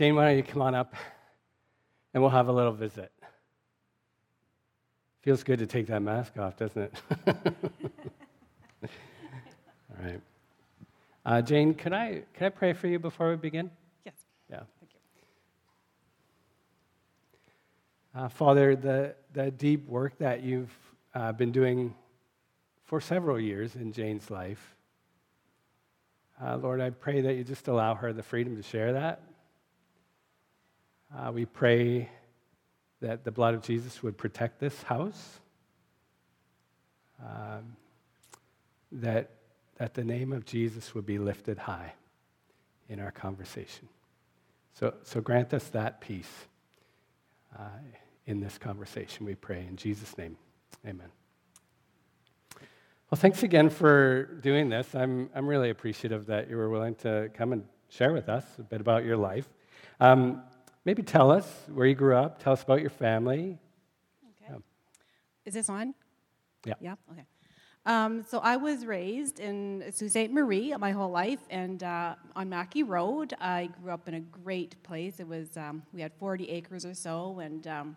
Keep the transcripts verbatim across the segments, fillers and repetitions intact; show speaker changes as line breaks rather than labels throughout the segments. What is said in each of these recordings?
Jane, why don't you come on up and we'll have a little visit. Feels good to take that mask off, doesn't it? All right. Uh, Jane, could I could I pray for you before we begin?
Yes.
Yeah.
Thank you.
Uh, Father, the, the deep work that you've uh, been doing for several years in Jane's life, uh, Lord, I pray that you just allow her the freedom to share that. Uh, we pray that the blood of Jesus would protect this house, um, that, that the name of Jesus would be lifted high in our conversation. So, so grant us that peace uh, in this conversation, we pray. In Jesus' name, amen. Well, thanks again for doing this. I'm, I'm really appreciative that you were willing to come and share with us a bit about your life. Um, Maybe tell us where you grew up. Tell us about your family.
Okay. Um, Is this on?
Yeah.
Yeah? Okay. Um, so I was raised in Sault Ste. Marie my whole life, and uh, on Mackey Road. I grew up in a great place. It was, um, we had forty acres or so, and um,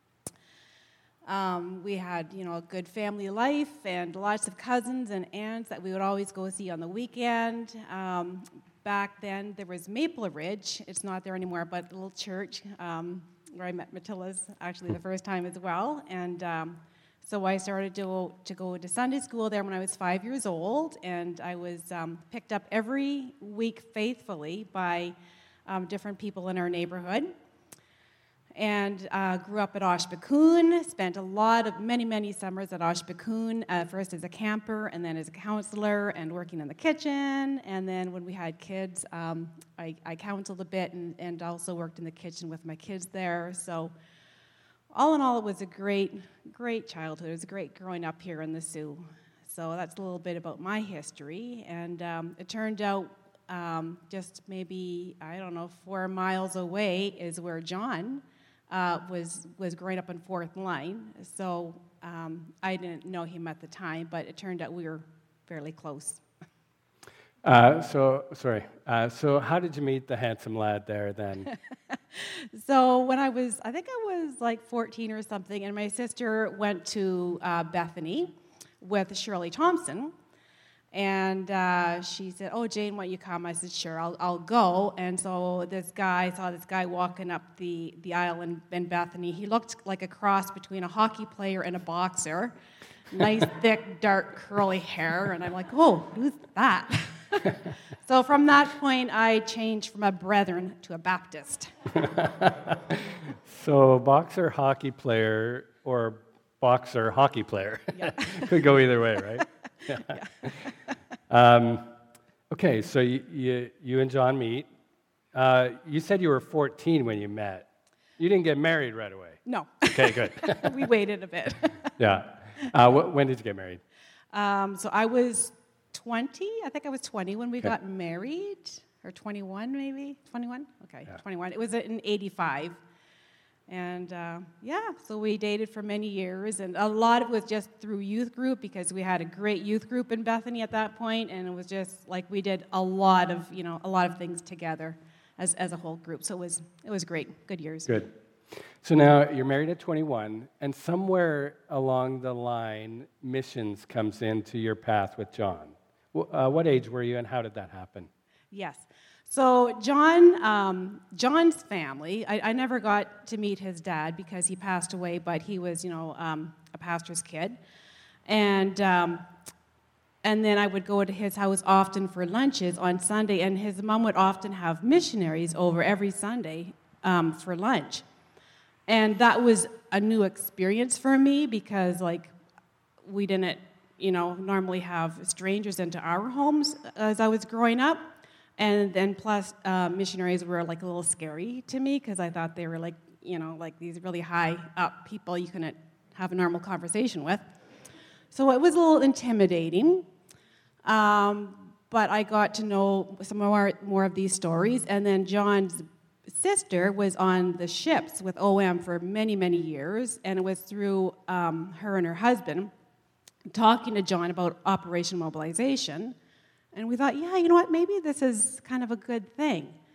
um, we had, you know, a good family life and lots of cousins and aunts that we would always go see on the weekend. Um, Back then, there was Maple Ridge. It's not there anymore, but a little church um, where I met Matilda's actually the first time as well. And um, so I started to go, to go to Sunday school there when I was five years old, and I was um, picked up every week faithfully by um, different people in our neighborhood. And uh, grew up at Oshbacoon, spent a lot of, many, many summers at Oshbacoon, uh, first as a camper and then as a counselor and working in the kitchen. And then when we had kids, um, I, I counseled a bit and, and also worked in the kitchen with my kids there. So all in all, it was a great, great childhood. It was great growing up here in the Soo. So that's a little bit about my history. And um, it turned out um, just maybe, I don't know, four miles away is where John Uh, was was growing up in Fourth Line, so um, I didn't know him at the time, but it turned out we were fairly close.
Uh, so, sorry, uh, so how did you meet the handsome lad there then?
So when I was, I think I was like fourteen or something, and my sister went to uh, Bethany with Shirley Thompson, and uh, she said, "Oh, Jane, why don't you come?" I said, "Sure, I'll, I'll go." And so this guy, I saw this guy walking up the, the aisle in, in Bethany. He looked like a cross between a hockey player and a boxer. Nice, thick, dark, curly hair. And I'm like, "Oh, who's that?" So from that point, I changed from a Brethren to a Baptist.
So boxer, hockey player, or boxer, hockey player.
Yeah.
Could go either way, right? Yeah. um, okay, so you, you, you and John meet. Uh, you said you were fourteen when you met. You didn't get married right away.
No.
Okay, good.
We waited a bit.
Yeah. Uh, wh- when did you get married?
Um, so I was twenty. I think I was twenty when we
Okay.
got married, or twenty-one maybe. twenty-one? Okay,
Yeah.
twenty-one. It was in eighty-five. And uh, yeah, so we dated for many years, and a lot of it was just through youth group because we had a great youth group in Bethany at that point, and it was just like we did a lot of, you know, a lot of things together as as a whole group. So it was it was great, good years.
Good. So now you're married at twenty-one, and somewhere along the line, missions comes into your path with John. W- uh, what age were you, and how did that happen?
Yes. So John, um, John's family, I, I never got to meet his dad because he passed away, but he was, you know, um, a pastor's kid. And um, and then I would go to his house often for lunches on Sunday, and his mom would often have missionaries over every Sunday um, for lunch. And that was a new experience for me because, like, we didn't, you know, normally have strangers into our homes as I was growing up. And then plus, uh, missionaries were like a little scary to me because I thought they were like, you know, like these really high up people you couldn't have a normal conversation with. So it was a little intimidating. Um, but I got to know some more, more of these stories. And then John's sister was on the ships with O M for many, many years. And it was through um, her and her husband talking to John about Operation Mobilization. And we thought, yeah, you know what, maybe this is kind of a good thing.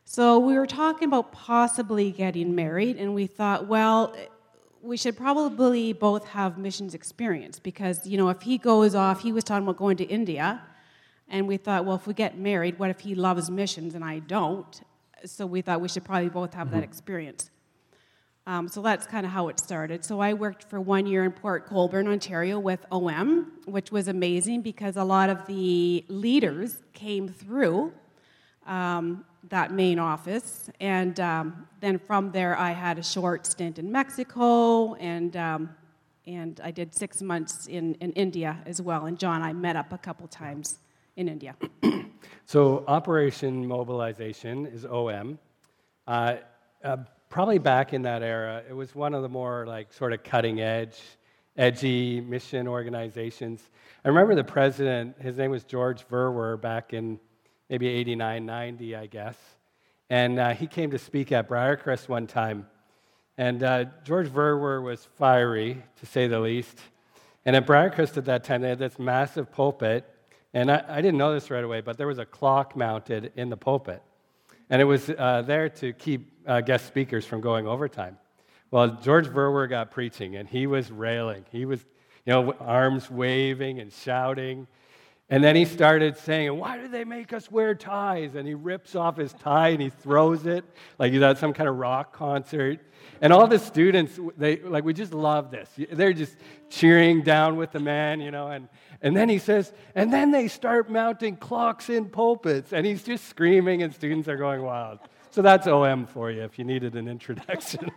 So we were talking about possibly getting married, and we thought, well, we should probably both have missions experience because, you know, if he goes off, he was talking about going to India, and we thought, well, if we get married, what if he loves missions and I don't? So we thought we should probably both have that experience. Um, so that's kind of how it started. So I worked for one year in Port Colborne, Ontario with O M, which was amazing because a lot of the leaders came through um, that main office. And um, then from there, I had a short stint in Mexico, and um, and I did six months in, in India as well. And John, I met up a couple times in India.
So Operation Mobilization is O M. Uh, uh, probably back in that era, it was one of the more like sort of cutting edge, edgy mission organizations. I remember the president, his name was George Verwer, back in maybe eighty-nine, ninety, I guess. And uh, he came to speak at Briarcrest one time. And uh, George Verwer was fiery, to say the least. And at Briarcrest at that time, they had this massive pulpit. And I, I didn't know this right away, but there was a clock mounted in the pulpit. And it was uh, there to keep uh, guest speakers from going overtime. Well, George Verwer got preaching, and he was railing. He was, you know, arms waving and shouting. And then he started saying, why do they make us wear ties? And he rips off his tie and he throws it like he's at some kind of rock concert. And all the students, they like, we just love this. They're just cheering down with the man, you know. And, and then he says, and then they start mounting clocks in pulpits. And he's just screaming and students are going wild. So that's O M for you if you needed an introduction.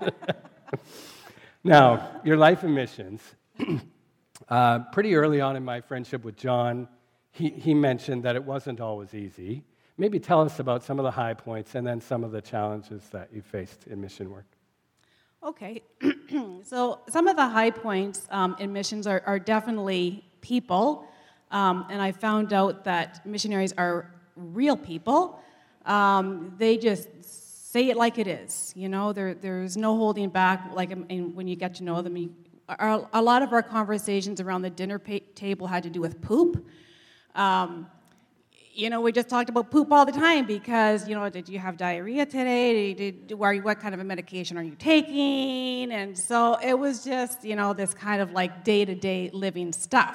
Now, your life in missions. uh, pretty early on in my friendship with John, He, he mentioned that it wasn't always easy. Maybe tell us about some of the high points and then some of the challenges that you faced in mission work.
Okay. So some of the high points um, in missions are, are definitely people. Um, and I found out that missionaries are real people. Um, they just say it like it is. You know, there, there's no holding back. Like in, when you get to know them, you, our, a lot of our conversations around the dinner pa- table had to do with poop. Um, you know, we just talked about poop all the time because, you know, did you have diarrhea today? Did, did, were you, what kind of a medication are you taking? And so it was just, you know, this kind of like day-to-day living stuff.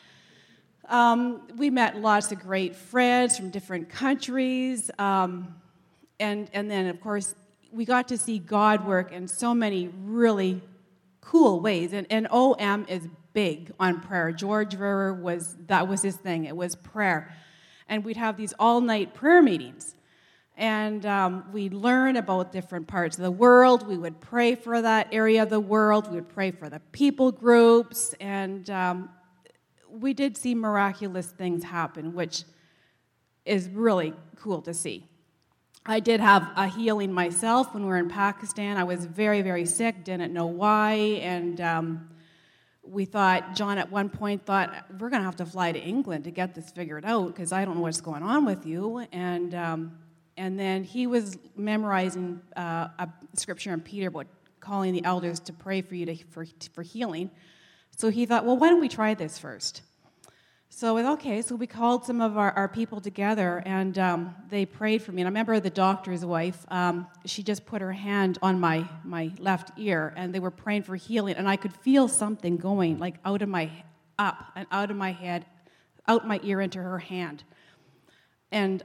Um, we met lots of great friends from different countries. Um, and, and then, of course, we got to see God work in so many really cool ways. And, and O M is big on prayer. George Verwer was, that was his thing. It was prayer. And we'd have these all-night prayer meetings. And um, we'd learn about different parts of the world. We would pray for that area of the world. We would pray for the people groups. And um, we did see miraculous things happen, which is really cool to see. I did have a healing myself when we were in Pakistan. I was very, very sick, didn't know why, and um, we thought, John at one point thought, we're going to have to fly to England to get this figured out because I don't know what's going on with you. And um, and then he was memorizing uh, a scripture in Peter about calling the elders to pray for you to, for, for healing. So he thought, well, why don't we try this first? So we thought, okay, so we called some of our, our people together, and um, they prayed for me. And I remember the doctor's wife, um, she just put her hand on my, my left ear, and they were praying for healing, and I could feel something going, like out of my, up and out of my head, out my ear into her hand. And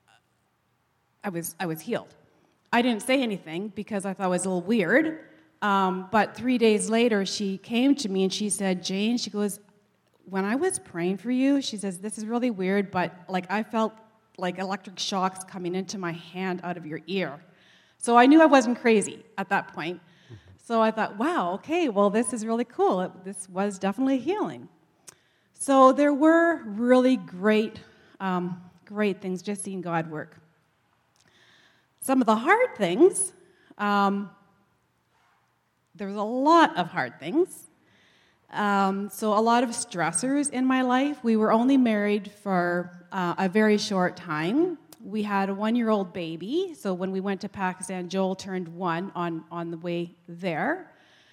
I was, I was healed. I didn't say anything because I thought it was a little weird, um, but three days later, she came to me and she said, Jane, she goes, when I was praying for you, she says, this is really weird, but like I felt like electric shocks coming into my hand out of your ear. So I knew I wasn't crazy at that point. So I thought, wow, okay, well, this is really cool. It, this was definitely healing. So there were really great, um, great things, just seeing God work. Some of the hard things, um, there was a lot of hard things. Um, so a lot of stressors in my life. We were only married for uh, a very short time. We had a one-year-old baby. So when we went to Pakistan, Joel turned one on, on the way there.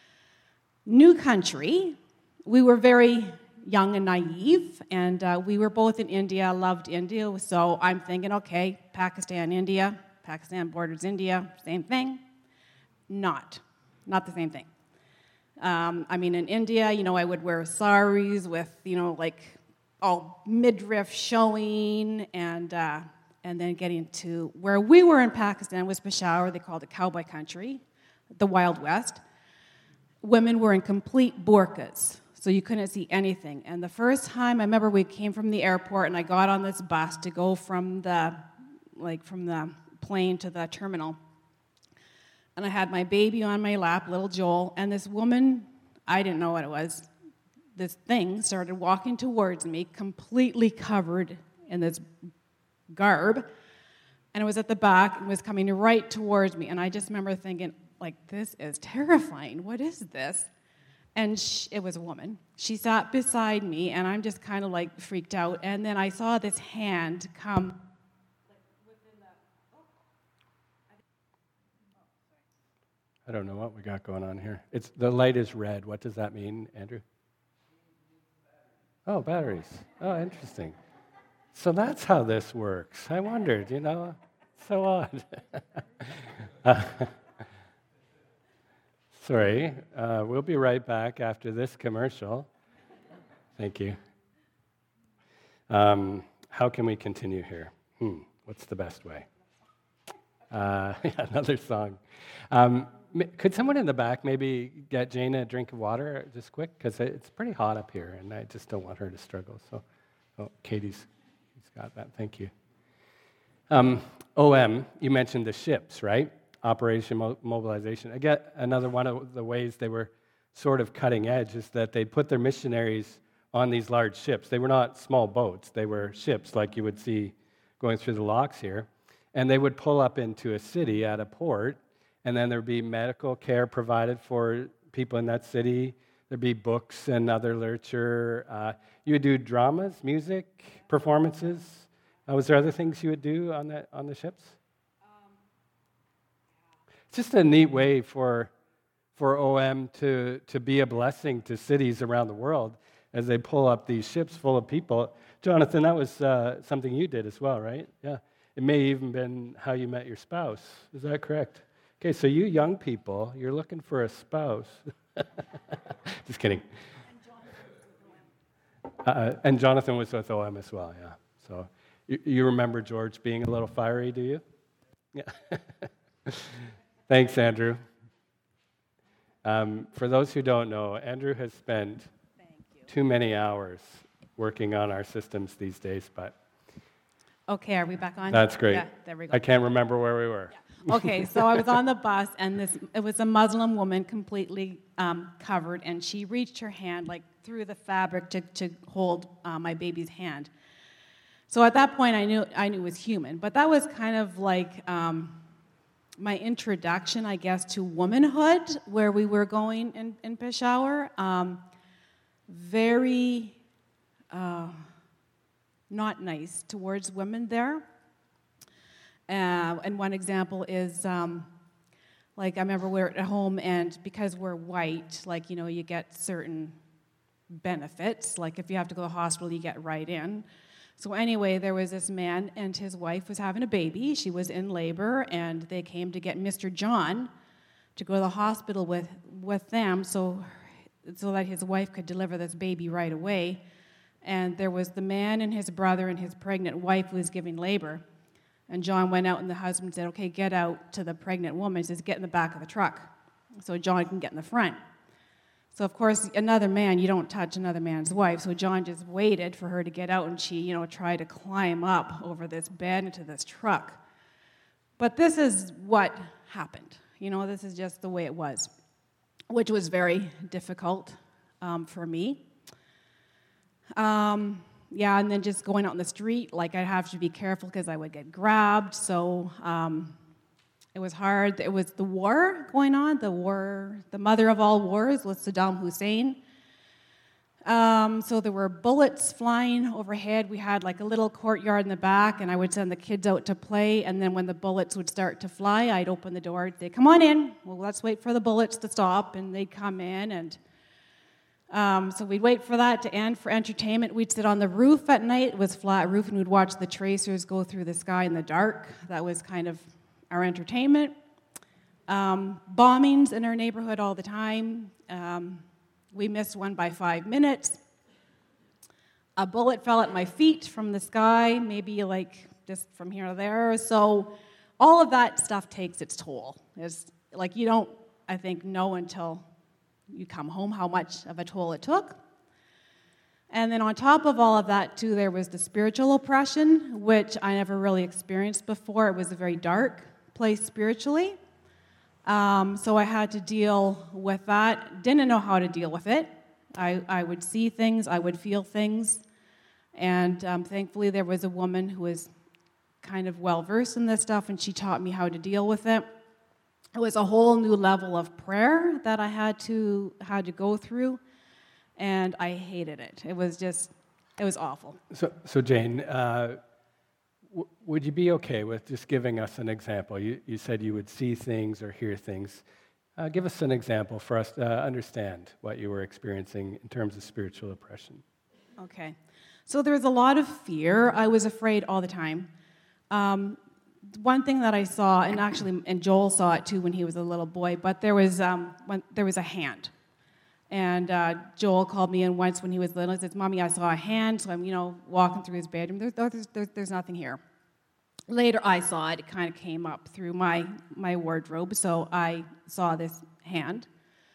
New country. We were very young and naive, and uh, we were both in India, loved India. So I'm thinking, okay, Pakistan, India, Pakistan borders India, same thing. Not. Not the same thing. Um, I mean, in India, you know, I would wear saris with, you know, like all midriff showing, and uh, and then getting to where we were in Pakistan was Peshawar. They called it cowboy country, the Wild West. Women were in complete burqas, so you couldn't see anything. And the first time, I remember we came from the airport, and I got on this bus to go from the, like, from the plane to the terminal. And I had my baby on my lap, little Joel, and this woman, I didn't know what it was, this thing started walking towards me, completely covered in this garb, and it was at the back and was coming right towards me. And I just remember thinking, like, this is terrifying. What is this? And she, it was a woman. She sat beside me, and I'm just kind of, like, freaked out. And then I saw this hand come.
I don't know what we got going on here. It's the light is red. What does that mean, Andrew? Oh, batteries. Oh, interesting. So that's how this works. I wondered, you know, so odd. uh, sorry, uh, we'll be right back after this commercial. Thank you. Um, how can we continue here? Hmm, what's the best way? Uh, yeah, another song. Um, Could someone in the back maybe get Jane a drink of water just quick? Because it's pretty hot up here, and I just don't want her to struggle. So, oh, Katie's, Katie's got that. Thank you. Um, O M, you mentioned the ships, right? Operation Mo- Mobilization. Again, another one of the ways they were sort of cutting edge is that they put their missionaries on these large ships. They were not small boats. They were ships like you would see going through the locks here. And they would pull up into a city at a port, and then there'd be medical care provided for people in that city. There'd be books and other literature. Uh, you would do dramas, music, performances. Uh, was there other things you would do on the on the ships? Um, it's just a neat way for for O M to to be a blessing to cities around the world as they pull up these ships full of people. Jonathan, that was uh, something you did as well, right? Yeah. It may even been how you met your spouse. Is that correct? Okay, so you young people, you're looking for a spouse. Just kidding. Uh, and Jonathan was with O M as well, yeah. So you, you remember George being a little fiery, do you? Yeah. Thanks, Andrew. Um, for those who don't know, Andrew has spent too many hours working on our systems these days, but...
Okay, are we back on?
That's great.
Yeah, there we go.
I can't remember where we were.
Yeah. Okay, so I was on the bus, and this it was a Muslim woman, completely um, covered, and she reached her hand like through the fabric to, to hold uh, my baby's hand. So at that point, I knew I knew it was human, but that was kind of like um, my introduction, I guess, to womanhood, where we were going in, in Peshawar. Um, very uh, not nice towards women there. Uh, and one example is, um, like, I remember we were at home, and because we're white, like, you know, you get certain benefits. Like, if you have to go to the hospital, you get right in. So anyway, there was this man, and his wife was having a baby. She was in labor, and they came to get Mister John to go to the hospital with, with them so, so that his wife could deliver this baby right away. And there was the man and his brother and his pregnant wife who was giving labor. And John went out, and the husband said, okay, get out to the pregnant woman. He says, get in the back of the truck so John can get in the front. So, of course, another man, you don't touch another man's wife. So John just waited for her to get out, and she, you know, tried to climb up over this bed into this truck. But this is what happened. You know, this is just the way it was, which was very difficult um, for me. Um... Yeah, and then just going out in the street, like, I'd have to be careful because I would get grabbed. So um, it was hard. It was the war going on, the war, the mother of all wars was Saddam Hussein. Um, so there were bullets flying overhead. We had like a little courtyard in the back, and I would send the kids out to play. And then when the bullets would start to fly, I'd open the door and say, come on in. Well, let's wait for the bullets to stop. And they'd come in, and... Um, so we'd wait for that to end for entertainment. We'd sit on the roof at night. It was flat roof, and we'd watch the tracers go through the sky in the dark. That was kind of our entertainment, um, bombings in our neighborhood all the time. Um, we missed one by five minutes. A bullet fell at my feet from the sky, maybe like just from here to there. So all of that stuff takes its toll. It's like you don't, I think, know until you come home how much of a toll it took. And then on top of all of that, too, there was the spiritual oppression, which I never really experienced before. It was a very dark place spiritually. Um, so I had to deal with that. Didn't know how to deal with it. I, I would see things, I would feel things. And um, thankfully, there was a woman who was kind of well-versed in this stuff, and she taught me how to deal with it. It was a whole new level of prayer that I had to had to go through, and I hated it. It was just, it was awful.
So, so Jane, uh, w- would you be okay with just giving us an example? You, you said you would see things or hear things. Uh, give us an example for us to understand what you were experiencing in terms of spiritual oppression.
Okay. So there was a lot of fear. I was afraid all the time. Um, one thing that I saw, and actually, and Joel saw it too when he was a little boy, but there was um, when, there was a hand. And uh, Joel called me in once when he was little. He says, "Mommy, I saw a hand." So I'm, you know, walking through his bedroom. There's, there's, there's, there's nothing here. Later, I saw it. It kind of came up through my, my wardrobe, so I saw this hand.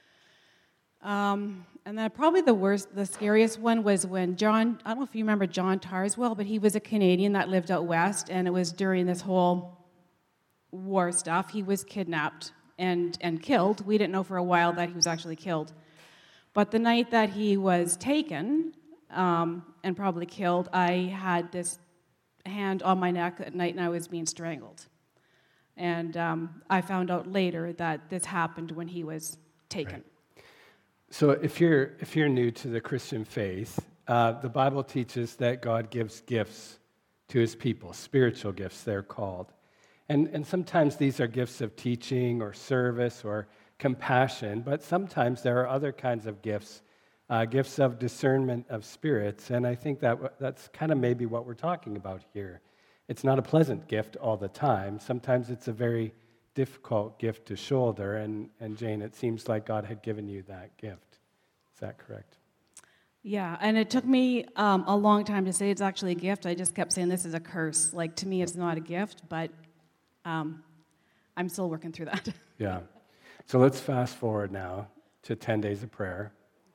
Um, and then probably the worst, the scariest one was when John, I don't know if you remember John Tarswell, but he was a Canadian that lived out west, and it was during this whole war stuff. He was kidnapped and, and killed. We didn't know for a while that he was actually killed. But the night that he was taken um, and probably killed, I had this hand on my neck at night, and I was being strangled. And um, I found out later that this happened when he was taken.
Right. So if you're if you're new to the Christian faith, uh, the Bible teaches that God gives gifts to his people, spiritual gifts they're called. And, and sometimes these are gifts of teaching or service or compassion, but sometimes there are other kinds of gifts, uh, gifts of discernment of spirits, and I think that that's kind of maybe what we're talking about here. It's not a pleasant gift all the time. Sometimes it's a very difficult gift to shoulder, and, and Jane, it seems like God had given you that gift. Is that correct?
Yeah, and it took me um, a long time to say it's actually a gift. I just kept saying this is a curse. Like, to me, it's not a gift, but um, I'm still working through that.
Yeah. So let's fast forward now to ten days of prayer.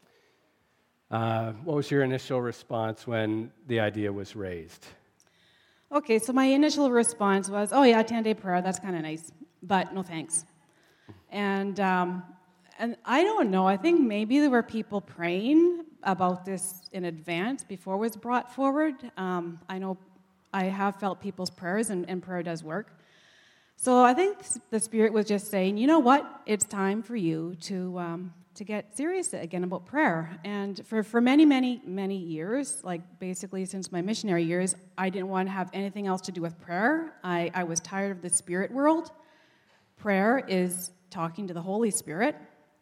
Uh, what was your initial response when the idea was raised?
Okay, so my initial response was, oh yeah, ten-day prayer, that's kind of nice, but no thanks. And um, and I don't know, I think maybe there were people praying about this in advance before it was brought forward. Um, I know I have felt people's prayers, and, and prayer does work. So I think the Spirit was just saying, you know what, it's time for you to um, to get serious again about prayer. And for, for many, many, many years, like basically since my missionary years, I didn't want to have anything else to do with prayer. I, I was tired of the spirit world. Prayer is talking to the Holy Spirit.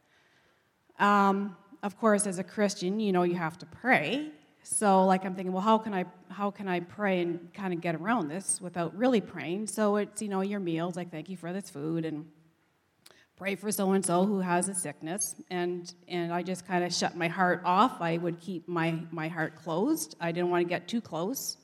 Um, of course, as a Christian, you know you have to pray. So, like, I'm thinking, well, how can I how can I pray and kind of get around this without really praying? So it's, you know, your meals, like, thank you for this food, and pray for so-and-so who has a sickness. And and I just kind of shut my heart off. I would keep my, my heart closed. I didn't want to get too close.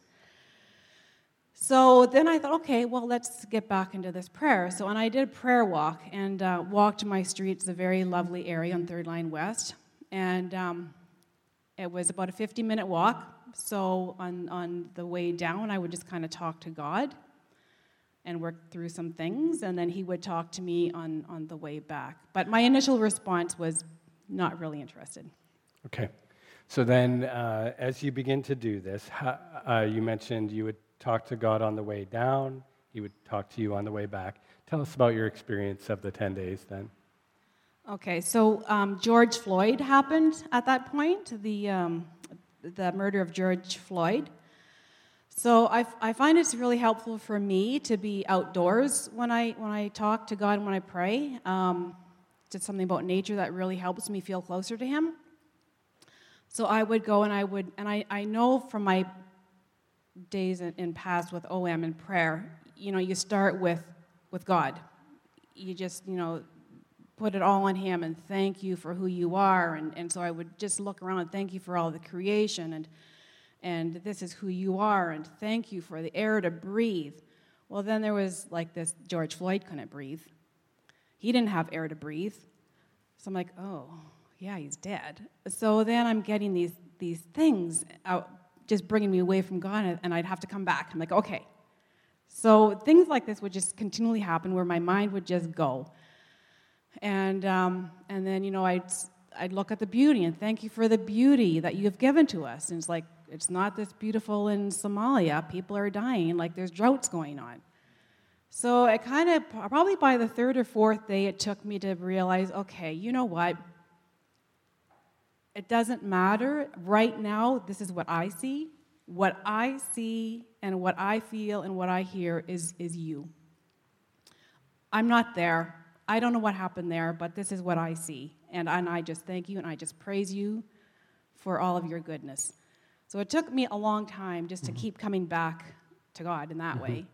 So then I thought, okay, well, let's get back into this prayer. So, and I did a prayer walk, and uh, walked my street. It's a very lovely area on Third Line West. And um, it was about a fifty-minute walk. So on, on the way down, I would just kind of talk to God and work through some things, and then he would talk to me on, on the way back. But my initial response was not really interested.
Okay. So then, uh, as you begin to do this, how, uh, you mentioned you would talk to God on the way down. He would talk to you on the way back. Tell us about your experience of the ten days then.
Okay, so um, George Floyd happened at that point, the um, the murder of George Floyd. So I, I find it's really helpful for me to be outdoors when I when I talk to God and when I pray. Um, just something about nature that really helps me feel closer to Him. So I would go and I would, and I, I know from my days in, in past with O M and prayer, you know, you start with with God. You just, you know, put it all on him and thank you for who you are. And, and so I would just look around and thank you for all the creation, and and this is who you are, and thank you for the air to breathe. Well, then there was like this, George Floyd couldn't breathe. He didn't have air to breathe. So I'm like, oh, yeah, he's dead. So then I'm getting these these things out, just bringing me away from God, and I'd have to come back. I'm like, okay. So things like this would just continually happen where my mind would just go. And um, and then, you know, I'd, I'd look at the beauty and thank you for the beauty that you have given to us. And it's like, it's not this beautiful in Somalia. People are dying, like there's droughts going on. So it kind of, probably by the third or fourth day, it took me to realize, okay, you know what? It doesn't matter. Right now, this is what I see. What I see and what I feel and what I hear is, is you. I'm not there. I don't know what happened there, but this is what I see. And, and I just thank you and I just praise you for all of your goodness. So it took me a long time just to mm-hmm. keep coming back to God in that mm-hmm. way.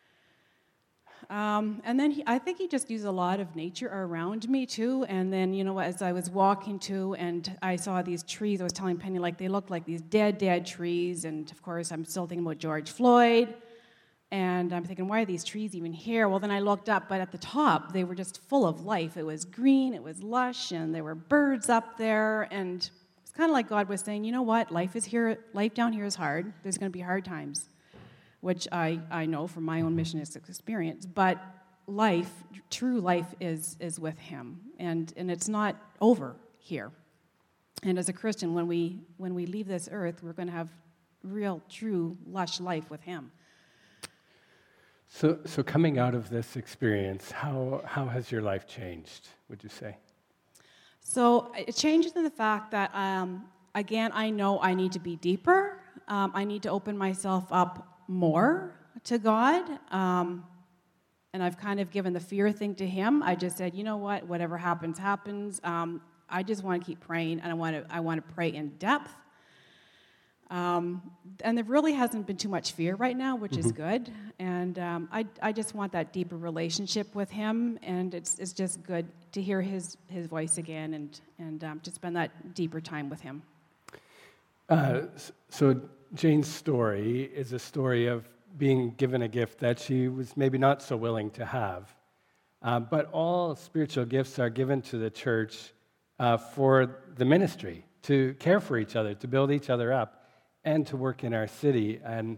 Um, and then he, I think he just used a lot of nature around me too. And then, you know, as I was walking too, and I saw these trees, I was telling Penny, like they looked like these dead, dead trees. And of course, I'm still thinking about George Floyd. And I'm thinking, why are these trees even here? Well, then I looked up, but at the top, they were just full of life. It was green, it was lush, and there were birds up there. And it's kind of like God was saying, you know what? Life is here. Life down here is hard. There's going to be hard times, which I, I know from my own missionistic experience. But life, true life, is is with him. And, and it's not over here. And as a Christian, when we when we leave this earth, we're going to have real, true, lush life with him.
So, so coming out of this experience, how how has your life changed, would you say?
So it changes in the fact that, um, again, I know I need to be deeper. Um, I need to open myself up more to God. Um, and I've kind of given the fear thing to him. I just said, you know what, whatever happens, happens. Um, I just want to keep praying, and I want to I want to pray in depth. Um, and there really hasn't been too much fear right now, which mm-hmm. is good. And um, I, I just want that deeper relationship with him, and it's it's just good to hear his, his voice again, and and um, to spend that deeper time with him.
Uh, so Jane's story is a story of being given a gift that she was maybe not so willing to have. Uh, but all spiritual gifts are given to the church uh, for the ministry, to care for each other, to build each other up, and to work in our city. And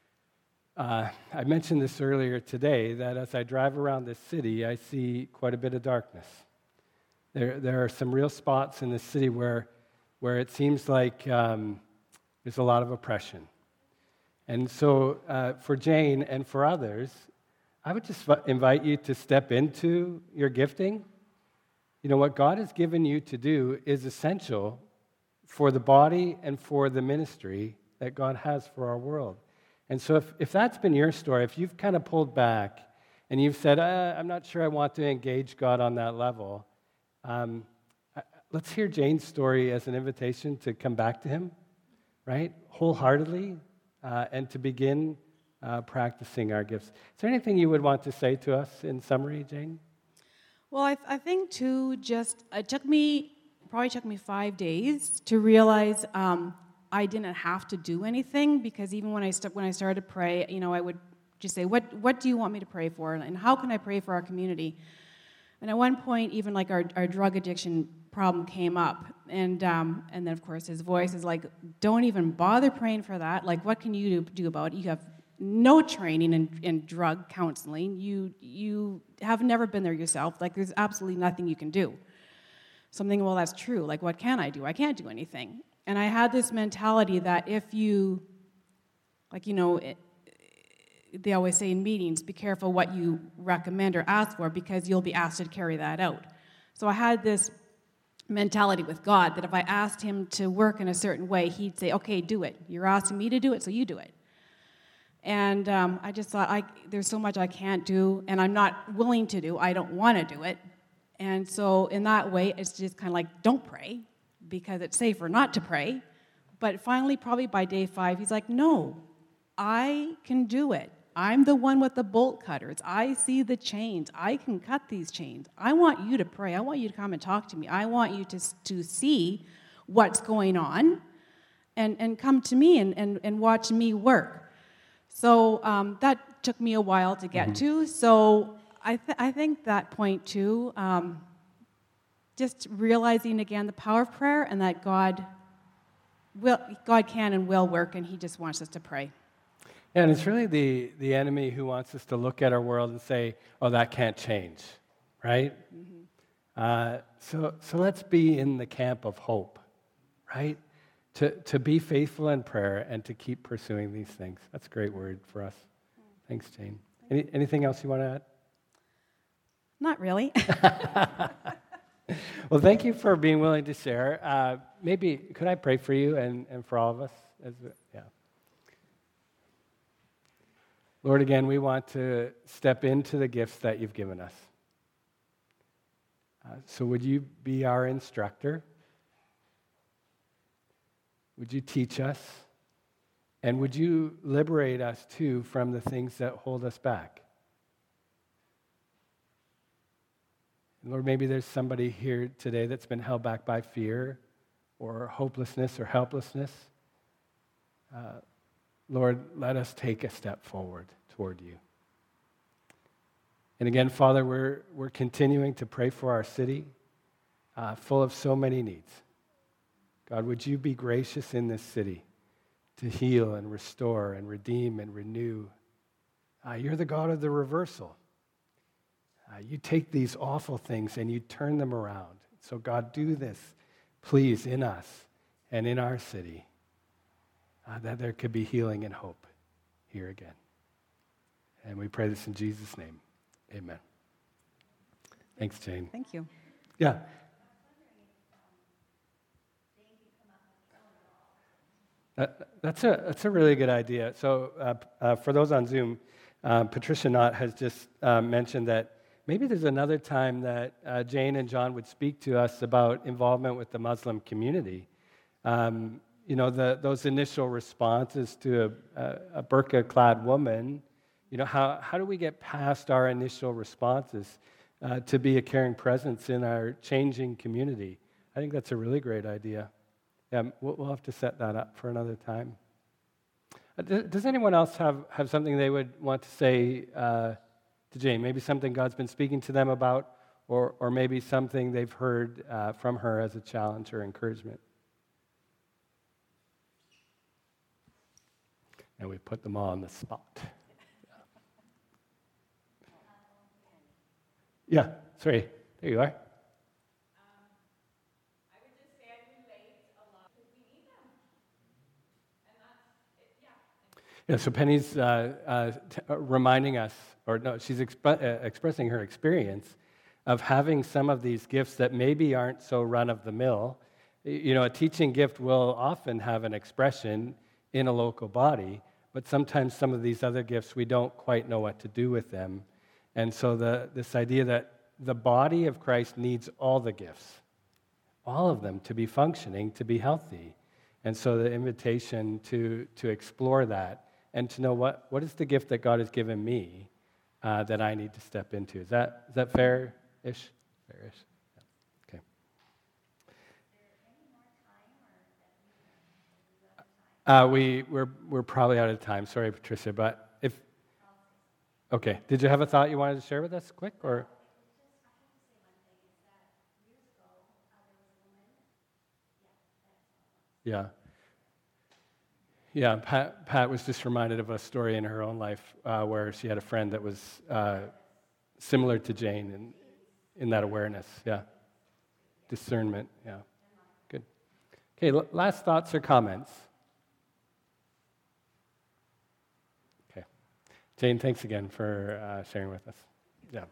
uh, I mentioned this earlier today, that as I drive around this city, I see quite a bit of darkness. There, there are some real spots in the city where, where it seems like um, there's a lot of oppression. And so uh, for Jane and for others, I would just invite you to step into your gifting. You know, what God has given you to do is essential for the body and for the ministry that God has for our world. And so if, if that's been your story, if you've kind of pulled back and you've said, uh, I'm not sure I want to engage God on that level, um, let's hear Jane's story as an invitation to come back to him, right, wholeheartedly, uh, and to begin uh, practicing our gifts. Is there anything you would want to say to us in summary, Jane?
Well, I, th- I think, too, just it took me probably took me five days to realize um, I didn't have to do anything, because even when I st- when I started to pray, you know, I would just say, what what do you want me to pray for, and how can I pray for our community? And at one point, even like our, our drug addiction problem came up, and um, and then of course his voice is like, don't even bother praying for that. Like, what can you do, do about it? You have no training in, in drug counseling. You you have never been there yourself. Like, there's absolutely nothing you can do. Something, well, that's true. Like, what can I do? I can't do anything. And I had this mentality that if you, like, you know, it, they always say in meetings, be careful what you recommend or ask for, because you'll be asked to carry that out. So I had this mentality with God that if I asked him to work in a certain way, he'd say, okay, do it. You're asking me to do it, so you do it. And um, I just thought, I, there's so much I can't do, and I'm not willing to do. I don't want to do it. And so in that way, it's just kind of like, don't pray, because it's safer not to pray. But finally, probably by day five, he's like, no, I can do it. I'm the one with the bolt cutters. I see the chains. I can cut these chains. I want you to pray. I want you to come and talk to me. I want you to, to see what's going on and, and come to me and, and, and watch me work. So um, that took me a while to get mm-hmm. to. So I, th- I think that point too, um, just realizing again the power of prayer and that God will, God can and will work, and he just wants us to pray.
Yeah, and it's really the, the enemy who wants us to look at our world and say, oh, that can't change, right? Mm-hmm. Uh, so, so let's be in the camp of hope, right? To, to be faithful in prayer and to keep pursuing these things. That's a great word for us. Thanks, Jane. Any, anything else you want to add?
Not really.
Well, thank you for being willing to share. Uh, maybe, could I pray for you and, and for all of us? As, yeah. Lord, again, we want to step into the gifts that you've given us. Uh, so would you be our instructor? Would you teach us? And would you liberate us, too, from the things that hold us back? And Lord, maybe there's somebody here today that's been held back by fear or hopelessness or helplessness. Uh, Lord, let us take a step forward toward you. And again, Father, we're, we're continuing to pray for our city, uh, full of so many needs. God, would you be gracious in this city to heal and restore and redeem and renew? Uh, you're the God of the reversal. Uh, you take these awful things and you turn them around. So God, do this, please, in us and in our city, uh, that there could be healing and hope here again. And we pray this in Jesus' name. Amen. Thanks, Jane.
Thank you.
Yeah. That, that's a that's a really good idea. So uh, uh, for those on Zoom, uh, Patricia Knott has just uh, mentioned that maybe there's another time that uh, Jane and John would speak to us about involvement with the Muslim community. Um, you know, the, those initial responses to a, a, a burqa-clad woman, you know, how, how do we get past our initial responses uh, to be a caring presence in our changing community? I think that's a really great idea. Yeah, we'll, we'll have to set that up for another time. Uh, does, does anyone else have, have something they would want to say uh, to Jane? Maybe something God's been speaking to them about, or, or maybe something they've heard uh, from her as a challenge or encouragement? And we put them all on the spot. Yeah, sorry. There you are. Yeah, so Penny's uh, uh, t- uh, reminding us, or no, she's exp- uh, expressing her experience of having some of these gifts that maybe aren't so run-of-the-mill. You know, a teaching gift will often have an expression in a local body, but sometimes some of these other gifts, we don't quite know what to do with them. And so the, this idea that the body of Christ needs all the gifts, all of them, to be functioning, to be healthy. And so the invitation to, to explore that and to know what, what is the gift that God has given me uh, that I need to step into. Is that is that fair-ish? Fair-ish. Yeah. Okay. Uh, we we're we're probably out of time. Sorry, Patricia, but if okay, did you have a thought you wanted to share with us, quick, or? Yeah. Yeah, Pat, Pat was just reminded of a story in her own life uh, where she had a friend that was uh, similar to Jane in, in that awareness. Yeah. Discernment. Yeah. Good. Okay, l- last thoughts or comments? Okay. Jane, thanks again for uh, sharing with us. Yeah.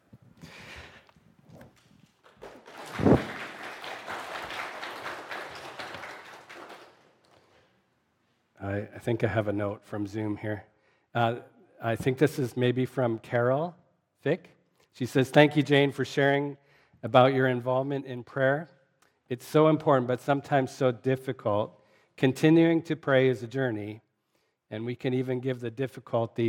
I, I think I have a note from Zoom here. Uh, I think this is maybe from Carol Fick. She says, "Thank you, Jane, for sharing about your involvement in prayer. It's so important, but sometimes so difficult. Continuing to pray is a journey, and we can even give the difficulties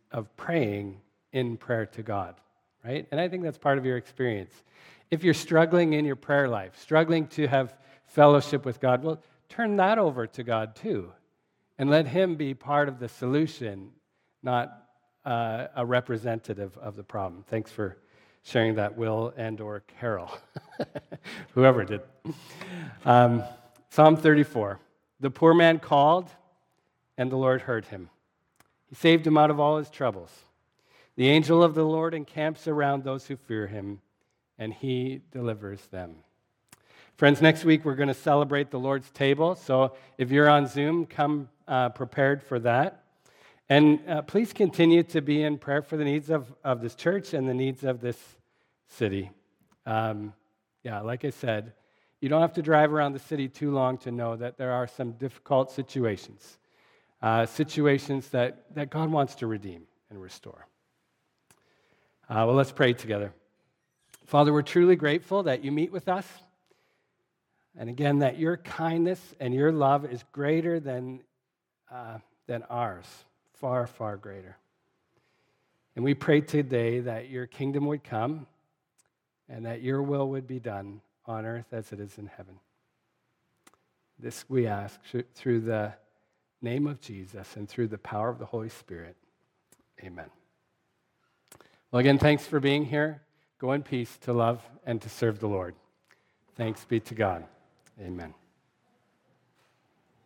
of praying in prayer to God, right? And I think that's part of your experience. If you're struggling in your prayer life, struggling to have fellowship with God, well, turn that over to God too, and let Him be part of the solution, not uh, a representative of the problem. Thanks for sharing that, Will and or Carol, whoever did. Um, Psalm thirty-four, the poor man called, and the Lord heard him. He saved him out of all his troubles. The angel of the Lord encamps around those who fear Him, and He delivers them. Friends, next week we're going to celebrate the Lord's table, so if you're on Zoom, come uh, prepared for that. And uh, please continue to be in prayer for the needs of, of this church and the needs of this city. Um, yeah, like I said, you don't have to drive around the city too long to know that there are some difficult situations, uh, situations that, that God wants to redeem and restore. Uh, well, let's pray together. Father, we're truly grateful that you meet with us. And again, that your kindness and your love is greater than, uh, than ours, far, far greater. And we pray today that your kingdom would come and that your will would be done on earth as it is in heaven. This we ask through the name of Jesus and through the power of the Holy Spirit. Amen. Well, again, thanks for being here. Go in peace to love and to serve the Lord. Thanks be to God. Amen.